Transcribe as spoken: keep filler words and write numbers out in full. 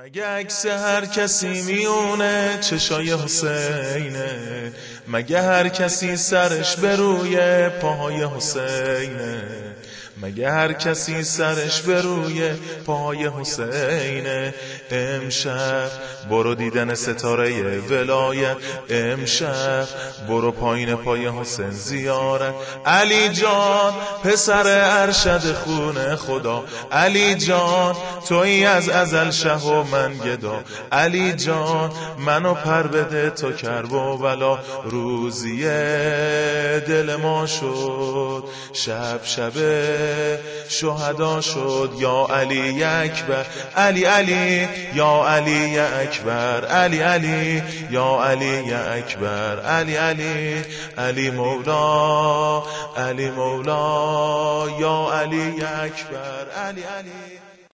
مگه عکس هر کسی میونه چشای حسینه، مگه هر کسی سرش به روی پاهای حسینه، مگه هر کسی سرش به روی پای حسینه. امشب برو دیدن ستاره ولایت، امشب برو پایین پای حسین زیارت. علی جان پسر ارشد خون خدا، علی جان تویی از ازل شه و من گدا، علی جان منو پر بده تو کرب و بلا. روزی دل ما شد شب شب شهدا شد، یا علی اکبر علی علی یا علی اکبر علی علی یا علی اکبر علی علی علی مولا علی مولا یا علی اکبر علی علی.